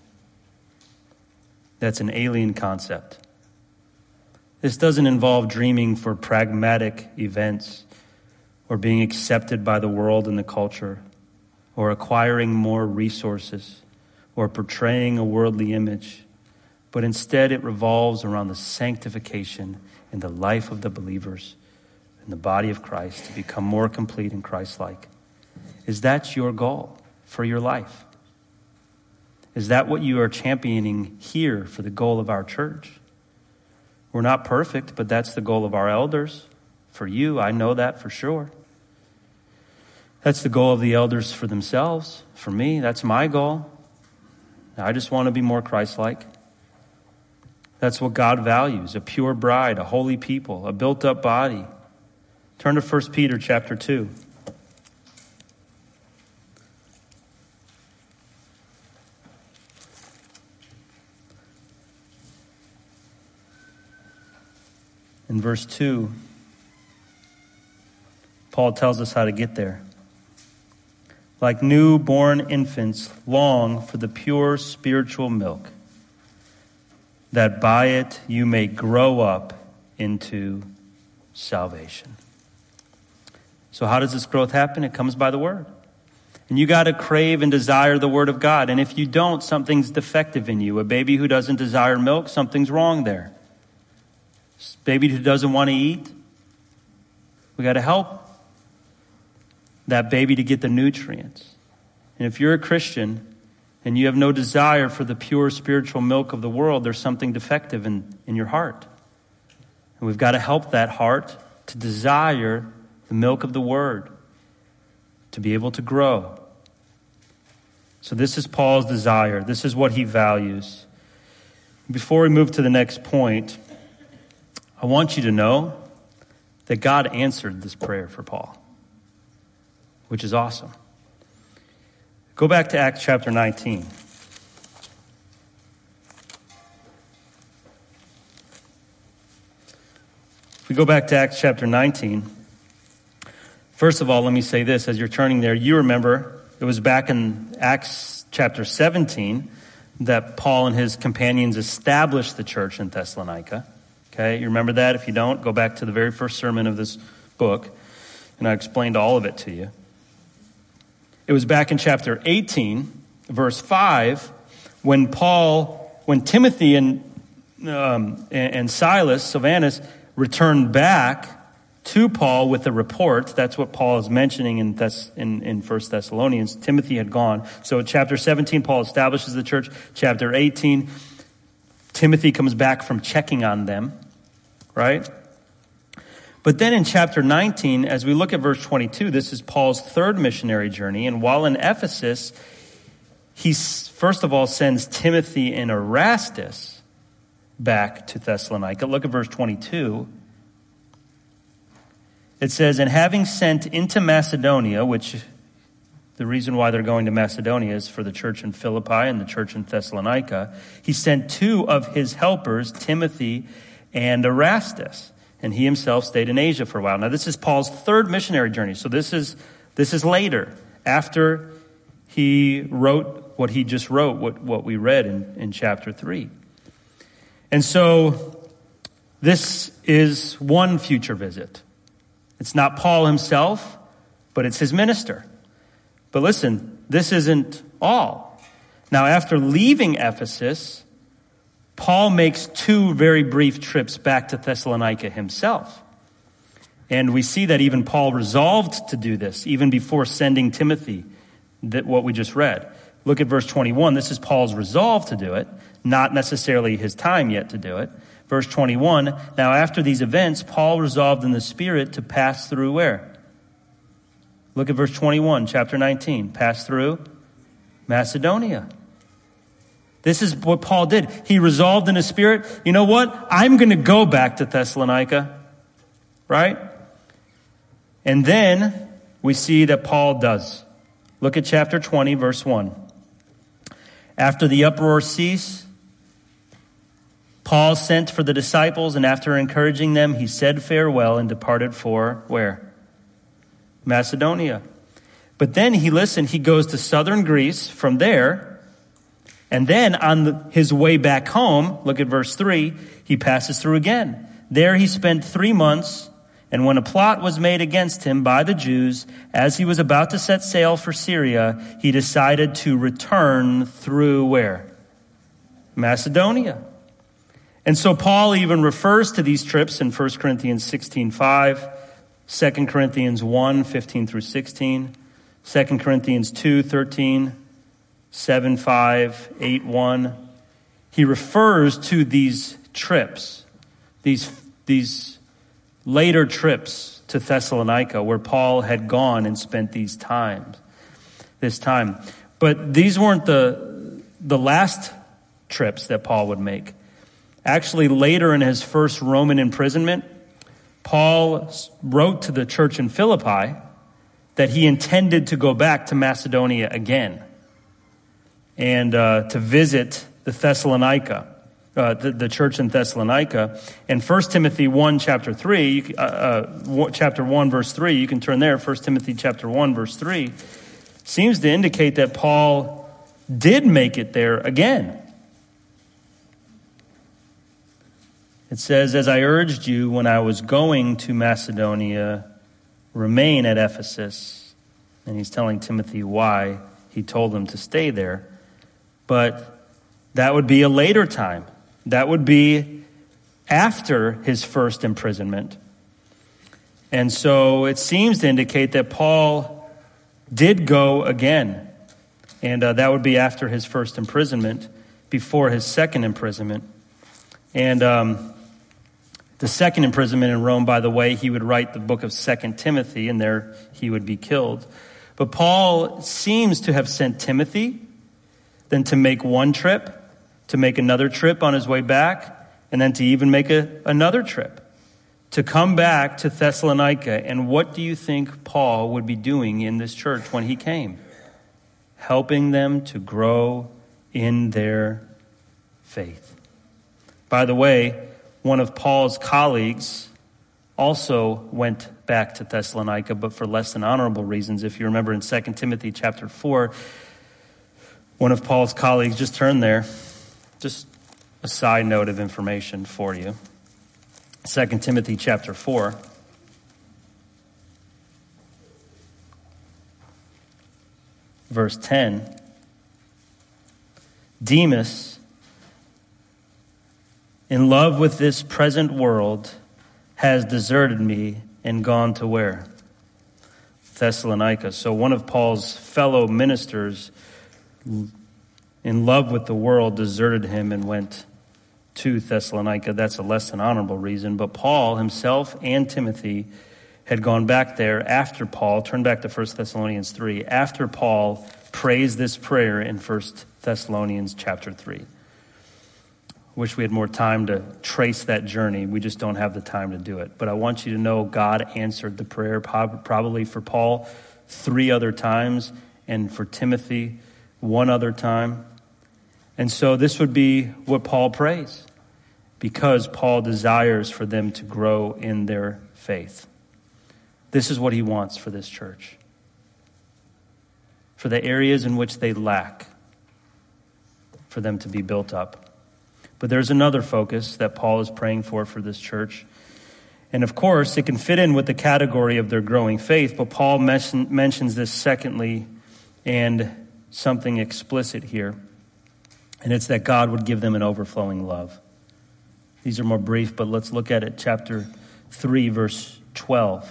That's an alien concept. This doesn't involve dreaming for pragmatic events or being accepted by the world and the culture or acquiring more resources or portraying a worldly image, but instead it revolves around the sanctification in the life of the believers in the body of Christ to become more complete and Christ-like. Is that your goal for your life? Is that what you are championing here for the goal of our church? We're not perfect, but that's the goal of our elders. For you, I know that for sure. That's the goal of the elders for themselves. For me, that's my goal. I just want to be more Christ-like. That's what God values, a pure bride, a holy people, a built-up body. Turn to 1 Peter chapter 2. In verse 2, Paul tells us how to get there. Like newborn infants, long for the pure spiritual milk, that by it you may grow up into salvation. So how does this growth happen? It comes by the word. And you got to crave and desire the word of God. And if you don't, something's defective in you. A baby who doesn't desire milk, something's wrong there. Baby who doesn't want to eat, we got to help that baby to get the nutrients. And if you're a Christian and you have no desire for the pure spiritual milk of the world, there's something defective in your heart. And we've got to help that heart to desire the milk of the word, to be able to grow. So this is Paul's desire. This is what he values. Before we move to the next point, I want you to know that God answered this prayer for Paul, which is awesome. Go back to Acts chapter 19. If we go back to Acts chapter 19, first of all, let me say this. As you're turning there, you remember it was back in Acts chapter 17 that Paul and his companions established the church in Thessalonica. Okay, you remember that? If you don't, go back to the very first sermon of this book, and I explained all of it to you. It was back in chapter 18, verse 5, when Timothy and Silas, Silvanus, returned back to Paul with a report. That's what Paul is mentioning in 1 Thessalonians. Timothy had gone. So in chapter 17, Paul establishes the church. Chapter 18, Timothy comes back from checking on them, right? But then in chapter 19, as we look at verse 22, this is Paul's third missionary journey. And while in Ephesus, he first of all sends Timothy and Erastus back to Thessalonica. Look at verse 22. It says, and having sent into Macedonia, which the reason why they're going to Macedonia is for the church in Philippi and the church in Thessalonica, he sent two of his helpers, Timothy and Erastus. and he himself stayed in Asia for a while. Now, this is Paul's third missionary journey, so this is later, after he wrote what he just wrote, what we read in chapter 3. And so this is one future visit. It's not Paul himself, but it's his minister. But listen, this isn't all. Now, after leaving Ephesus, Paul makes two very brief trips back to Thessalonica himself. And we see that even Paul resolved to do this, even before sending Timothy, that what we just read. Look at verse 21. This is Paul's resolve to do it, not necessarily his time yet to do it. Verse 21, now after these events, Paul resolved in the Spirit to pass through where? Look at verse 21, chapter 19. Pass through Macedonia. This is what Paul did. He resolved in his spirit, you know what? I'm going to go back to Thessalonica, right? And then we see that Paul does. Look at chapter 20, verse 1. After the uproar ceased, Paul sent for the disciples, and after encouraging them, he said farewell and departed for where? Macedonia. But then he goes to southern Greece from there, and then on his way back home, look at verse 3, he passes through again. There he spent 3 months, and when a plot was made against him by the Jews, as he was about to set sail for Syria, he decided to return through where? Macedonia. And so Paul even refers to these trips in 1 Corinthians 16:5, 2 Corinthians 1:15 through 16, 2 Corinthians 2:13, 7:5, 8:1. He refers to these trips, these later trips to Thessalonica where Paul had gone and spent this time. But these weren't the last trips that Paul would make. Actually, later in his first Roman imprisonment, Paul wrote to the church in Philippi that he intended to go back to Macedonia again and to visit the church in Thessalonica. And 1 Timothy 1, chapter 3, chapter 1, verse 3, you can turn there, 1 Timothy chapter 1, verse 3, seems to indicate that Paul did make it there again. It says, as I urged you when I was going to Macedonia, remain at Ephesus. And he's telling Timothy why he told him to stay there. But that would be a later time. That would be after his first imprisonment. And so it seems to indicate that Paul did go again. And that would be after his first imprisonment, before his second imprisonment. And the second imprisonment in Rome, by the way, he would write the book of 2 Timothy, and there he would be killed. But Paul seems to have sent Timothy, then to make one trip, to make another trip on his way back, and then to even make another trip, to come back to Thessalonica. And what do you think Paul would be doing in this church when he came? Helping them to grow in their faith. By the way, one of Paul's colleagues also went back to Thessalonica, but for less than honorable reasons. If you remember in 2 Timothy chapter 4, one of Paul's colleagues, just turn there, just a side note of information for you. 2 Timothy chapter 4. Verse 10. Demas, in love with this present world, has deserted me and gone to where? Thessalonica. So one of Paul's fellow ministers, in love with the world, deserted him and went to Thessalonica. That's a less than honorable reason. But Paul himself and Timothy had gone back there after Paul, turn back to 1 Thessalonians 3, after Paul prays this prayer in 1 Thessalonians chapter 3. Wish we had more time to trace that journey. We just don't have the time to do it. But I want you to know God answered the prayer probably for Paul 3 other times and for Timothy 1 other time. And so this would be what Paul prays. because Paul desires for them to grow in their faith. This is what he wants for this church. For the areas in which they lack, for them to be built up. But there's another focus that Paul is praying for this church. And of course, it can fit in with the category of their growing faith, but Paul mentions this secondly, and something explicit here. And it's that God would give them an overflowing love. These are more brief, but let's look at it. Chapter 3, verse 12.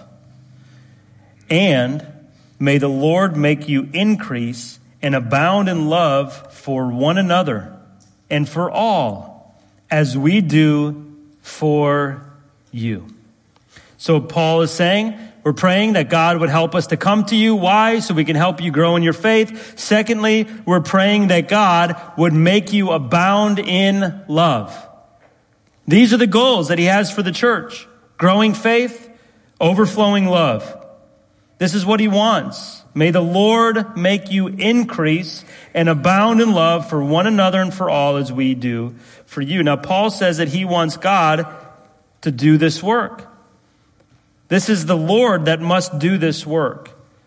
And may the Lord make you increase and abound in love for one another and for all, as we do for you. So Paul is saying, we're praying that God would help us to come to you. Why? So we can help you grow in your faith. Secondly, we're praying that God would make you abound in love. These are the goals that he has for the church. Growing faith, overflowing love. This is what he wants. May the Lord make you increase and abound in love for one another and for all, as we do for you. Now, Paul says that he wants God to do this work. This is the Lord that must do this work.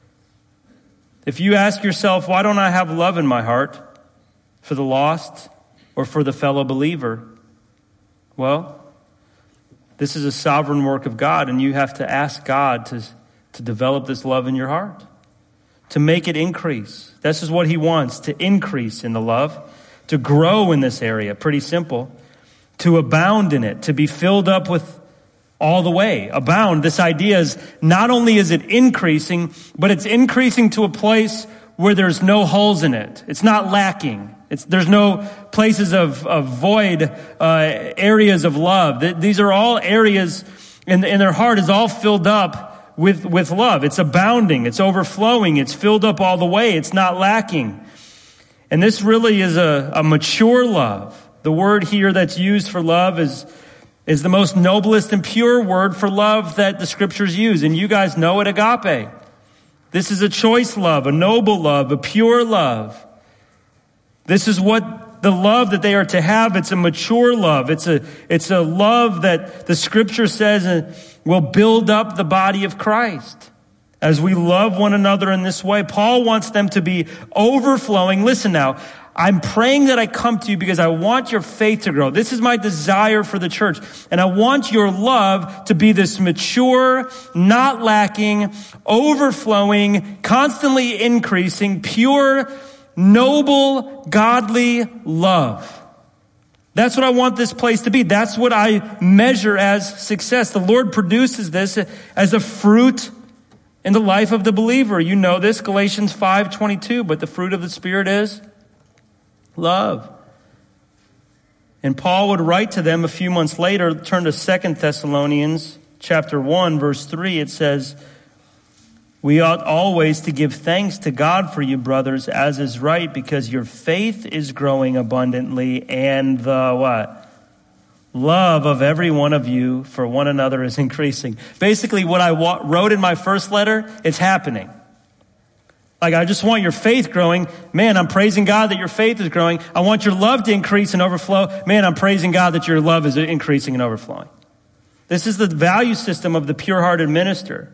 If you ask yourself, why don't I have love in my heart for the lost or for the fellow believer? Well, this is a sovereign work of God, and you have to ask God to develop this love in your heart, to make it increase. This is what he wants, to increase in the love, to grow in this area, pretty simple, to abound in it, to be filled up with all the way. Abound, this idea is not only is it increasing, but it's increasing to a place where there's no holes in it. It's not lacking. There's no places of void, areas of love. These are all areas, and their heart is all filled up with love. It's abounding. It's overflowing. It's filled up all the way. It's not lacking. And this really is a mature love. The word here that's used for love is the most noblest and pure word for love that the scriptures use. And you guys know it, agape. This is a choice love, a noble love, a pure love. This is what the love that they are to have. It's a mature love. It's a love that the scripture says will build up the body of Christ as we love one another in this way. Paul wants them to be overflowing. Listen now, I'm praying that I come to you because I want your faith to grow. This is my desire for the church. And I want your love to be this mature, not lacking, overflowing, constantly increasing, pure, noble, godly love. That's what I want this place to be. That's what I measure as success. The Lord produces this as a fruit in the life of the believer. You know this, Galatians 5:22, but the fruit of the Spirit is love. And Paul would write to them a few months later. Turn to 2 Thessalonians chapter 1, verse 3. It says, we ought always to give thanks to God for you, brothers, as is right, because your faith is growing abundantly, and the what? Love of every one of you for one another is increasing. Basically, what I wrote in my first letter, it's happening. Like, I just want your faith growing. Man, I'm praising God that your faith is growing. I want your love to increase and overflow. Man, I'm praising God that your love is increasing and overflowing. This is the value system of the pure-hearted minister.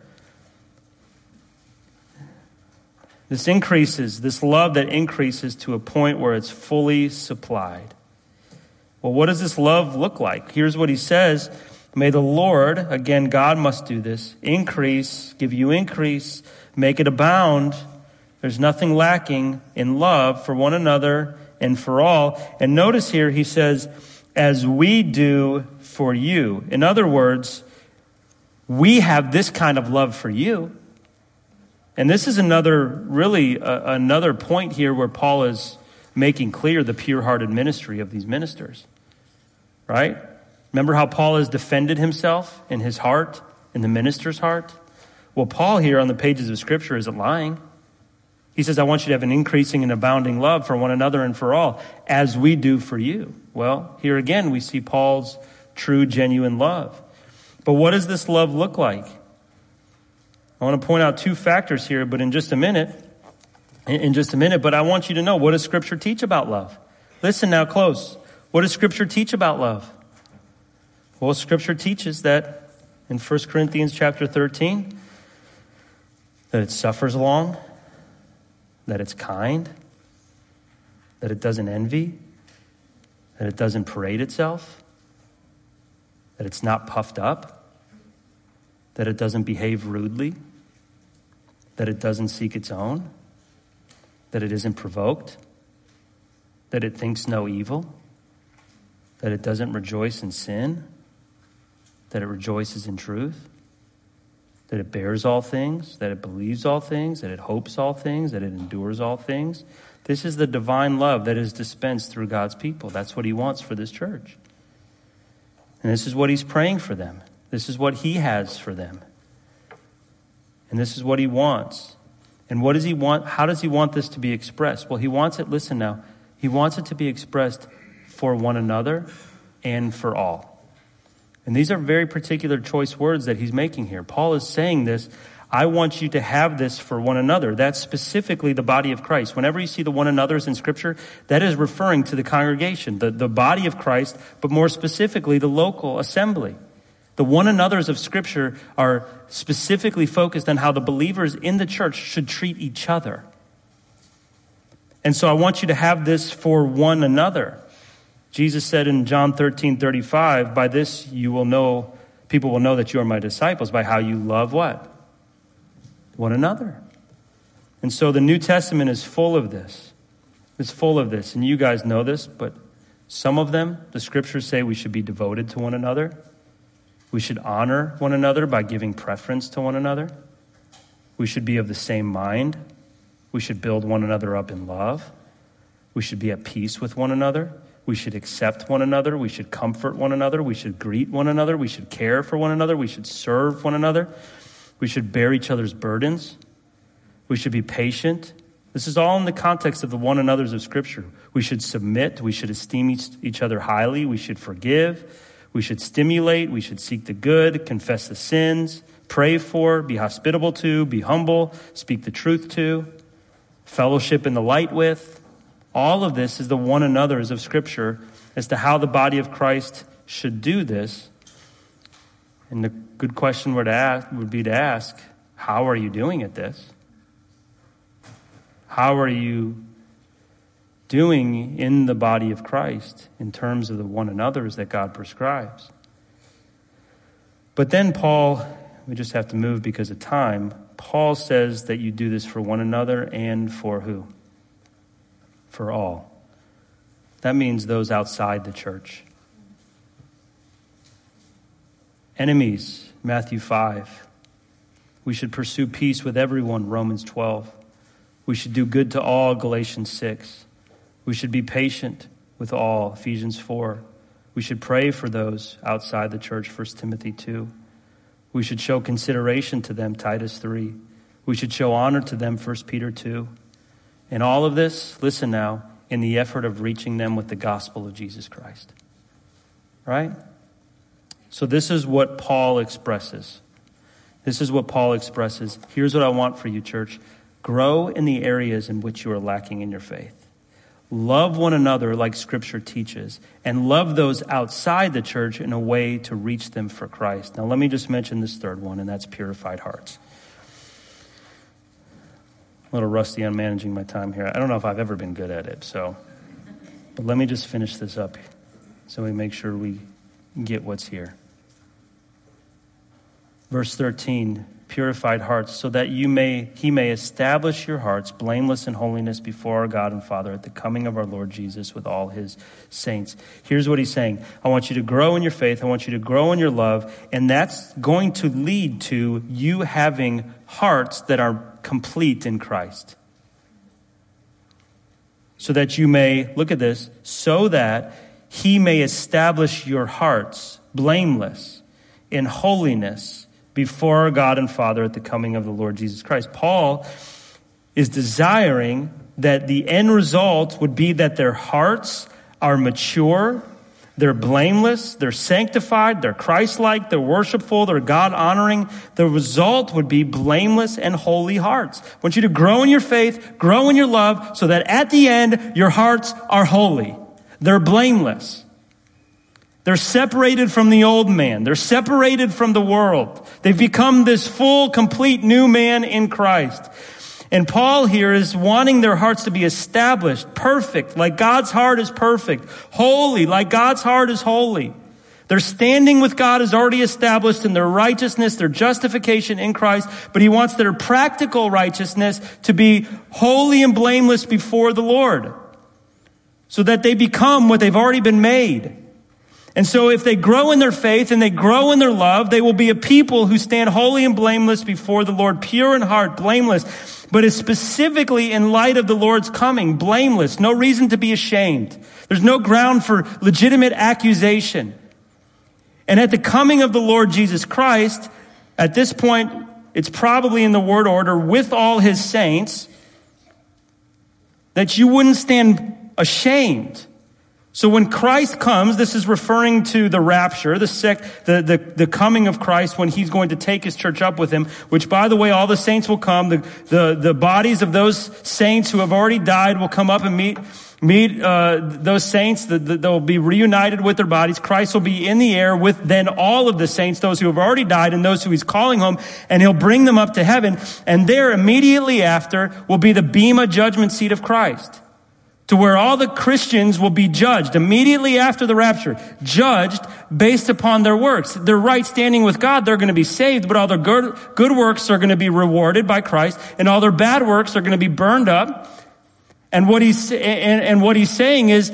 This increases, this love that increases to a point where it's fully supplied. Well, what does this love look like? Here's what he says. May the Lord, again, God must do this, increase, give you increase, make it abound. There's nothing lacking in love for one another and for all. And notice here he says, as we do for you. In other words, we have this kind of love for you. And this is another point here where Paul is making clear the pure-hearted ministry of these ministers. Right? Remember how Paul has defended himself in his heart, in the minister's heart? Well, Paul here on the pages of Scripture isn't lying. He says, I want you to have an increasing and abounding love for one another and for all, as we do for you. Well, here again, we see Paul's true, genuine love. But what does this love look like? I want to point out two factors here, but in just a minute, but I want you to know, what does Scripture teach about love? Listen now close. What does Scripture teach about love? Well, Scripture teaches that in 1 Corinthians chapter 13, that it suffers long, that it's kind, that it doesn't envy, that it doesn't parade itself, that it's not puffed up, that it doesn't behave rudely, that it doesn't seek its own, that it isn't provoked, that it thinks no evil, that it doesn't rejoice in sin, that it rejoices in truth, that it bears all things, that it believes all things, that it hopes all things, that it endures all things. This is the divine love that is dispensed through God's people. That's what he wants for this church. And this is what he's praying for them. This is what he has for them. And this is what he wants. And what does he want? How does he want this to be expressed? Well, he wants it, listen now, he wants it to be expressed for one another and for all. And these are very particular choice words that he's making here. Paul is saying this, I want you to have this for one another. That's specifically the body of Christ. Whenever you see the one another's in Scripture, that is referring to the congregation, the body of Christ, but more specifically the local assembly. The one another's of Scripture are specifically focused on how the believers in the church should treat each other. And so I want you to have this for one another. Jesus said in John 13:35, by this people will know that you are my disciples, by how you love what? One another. And so the New Testament is full of this. It's full of this. And you guys know this, but some of them, the Scriptures say we should be devoted to one another. We should honor one another by giving preference to one another. We should be of the same mind. We should build one another up in love. We should be at peace with one another. We should accept one another. We should comfort one another. We should greet one another. We should care for one another. We should serve one another. We should bear each other's burdens. We should be patient. This is all in the context of the one another's of Scripture. We should submit. We should esteem each other highly. We should forgive. We should stimulate, we should seek the good, confess the sins, pray for, be hospitable to, be humble, speak the truth to, fellowship in the light with. All of this is the one another's of Scripture as to how the body of Christ should do this. And the good question would be to ask, how are you doing at this? How are you doing in the body of Christ in terms of the one another's that God prescribes? But then Paul, we just have to move because of time, Paul says that you do this for one another and for who? For all. That means those outside the church. Enemies, Matthew 5. We should pursue peace with everyone, Romans 12. We should do good to all, Galatians 6. We should be patient with all, Ephesians 4. We should pray for those outside the church, 1 Timothy 2. We should show consideration to them, Titus 3. We should show honor to them, 1 Peter 2. And all of this, listen now, in the effort of reaching them with the gospel of Jesus Christ. Right? So this is what Paul expresses. This is what Paul expresses. Here's what I want for you, church. Grow in the areas in which you are lacking in your faith. Love one another like Scripture teaches, and love those outside the church in a way to reach them for Christ. Now, let me just mention this third one, and that's purified hearts. A little rusty on managing my time here. I don't know if I've ever been good at it, but let me just finish this up so we make sure we get what's here. Verse 13, purified hearts, so that he may establish your hearts blameless in holiness before our God and Father at the coming of our Lord Jesus with all his saints. Here's what he's saying. I want you to grow in your faith. I want you to grow in your love. And that's going to lead to you having hearts that are complete in Christ. So that you may, look at this, so that he may establish your hearts blameless in holiness before our God and Father at the coming of the Lord Jesus Christ. Paul is desiring that the end result would be that their hearts are mature, they're blameless, they're sanctified, they're Christ-like, they're worshipful, they're God-honoring. The result would be blameless and holy hearts. I want you to grow in your faith, grow in your love, so that at the end, your hearts are holy. They're blameless. They're separated from the old man. They're separated from the world. They've become this full, complete new man in Christ. And Paul here is wanting their hearts to be established, perfect, like God's heart is perfect, holy, like God's heart is holy. Their standing with God is already established in their righteousness, their justification in Christ, but he wants their practical righteousness to be holy and blameless before the Lord, so that they become what they've already been made. And so if they grow in their faith and they grow in their love, they will be a people who stand holy and blameless before the Lord, pure in heart, blameless, but is specifically in light of the Lord's coming, blameless, no reason to be ashamed. There's no ground for legitimate accusation. And at the coming of the Lord Jesus Christ, at this point, it's probably in the word order, with all his saints, that you wouldn't stand ashamed. So when Christ comes, this is referring to the rapture, the coming of Christ when he's going to take his church up with him, which, by the way, all the saints will come. The bodies of those saints who have already died will come up and meet those saints. They'll be reunited with their bodies. Christ will be in the air with then all of the saints, those who have already died and those who he's calling home, and he'll bring them up to heaven. And there, immediately after, will be the bema judgment seat of Christ, to where all the Christians will be judged immediately after the rapture, judged based upon their works. Their right standing with God, they're going to be saved, but all their good works are going to be rewarded by Christ, and all their bad works are going to be burned up. And what he's saying is,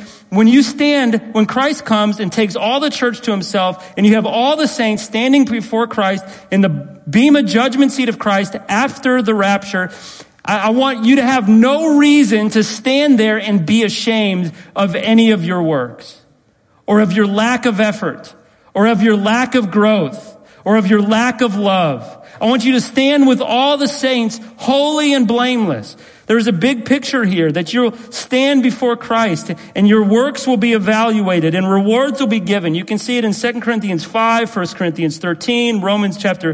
when Christ comes and takes all the church to himself, and you have all the saints standing before Christ in the bema judgment seat of Christ after the rapture, I want you to have no reason to stand there and be ashamed of any of your works, or of your lack of effort, or of your lack of growth, or of your lack of love. I want you to stand with all the saints, holy and blameless. There's a big picture here that you'll stand before Christ and your works will be evaluated and rewards will be given. You can see it in 2 Corinthians 5, 1 Corinthians 13, Romans chapter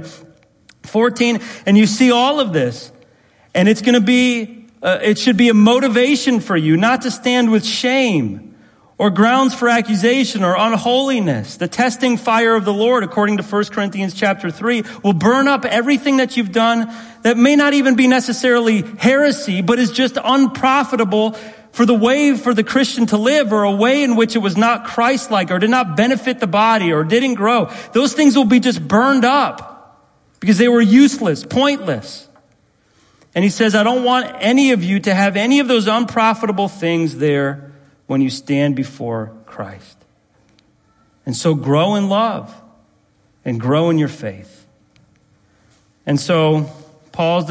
14, and you see all of this. And it's going to be, it should be a motivation for you not to stand with shame or grounds for accusation or unholiness. The testing fire of the Lord, according to 1 Corinthians chapter 3, will burn up everything that you've done that may not even be necessarily heresy, but is just unprofitable for the way for the Christian to live, or a way in which it was not Christ-like or did not benefit the body or didn't grow. Those things will be just burned up because they were useless, pointless. And he says, I don't want any of you to have any of those unprofitable things there when you stand before Christ. And so grow in love and grow in your faith. And so Paul's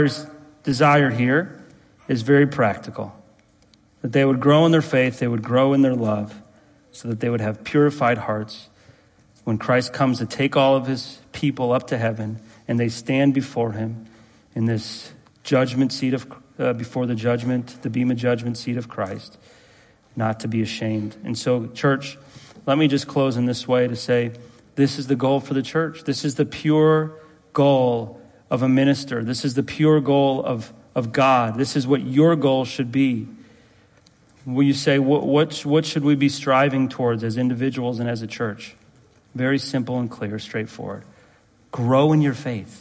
desire here is very practical. That they would grow in their faith, they would grow in their love, so that they would have purified hearts when Christ comes to take all of his people up to heaven and they stand before him in this judgment seat before the bema judgment seat of Christ, not to be ashamed. And so, church, let me just close in this way to say, this is the goal for the church. This is the pure goal of a minister. This is the pure goal of God. This is what your goal should be. Will you say, what should we be striving towards as individuals and as a church? Very simple and clear, straightforward. Grow in your faith.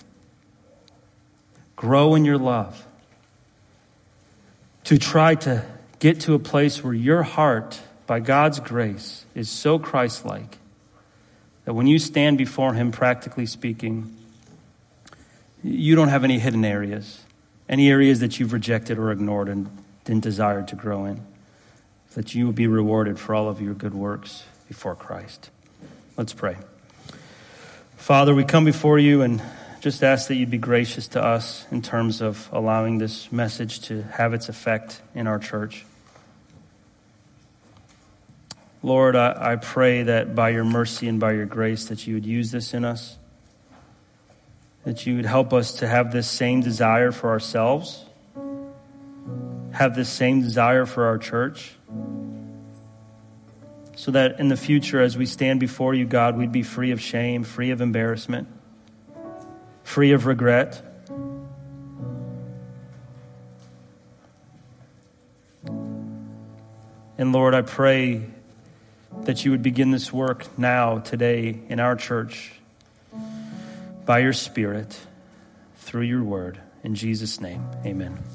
Grow in your love. To try to get to a place where your heart, by God's grace, is so Christ-like that when you stand before him, practically speaking, you don't have any hidden areas, any areas that you've rejected or ignored and didn't desire to grow in, that you will be rewarded for all of your good works before Christ. Let's pray. Father, we come before you and just ask that you'd be gracious to us in terms of allowing this message to have its effect in our church. Lord, I pray that by your mercy and by your grace that you would use this in us, that you would help us to have this same desire for ourselves, have this same desire for our church, so that in the future as we stand before you, God, we'd be free of shame, free of embarrassment, free of regret. And Lord, I pray that you would begin this work now, today, in our church, by your Spirit, through your word. In Jesus' name, amen.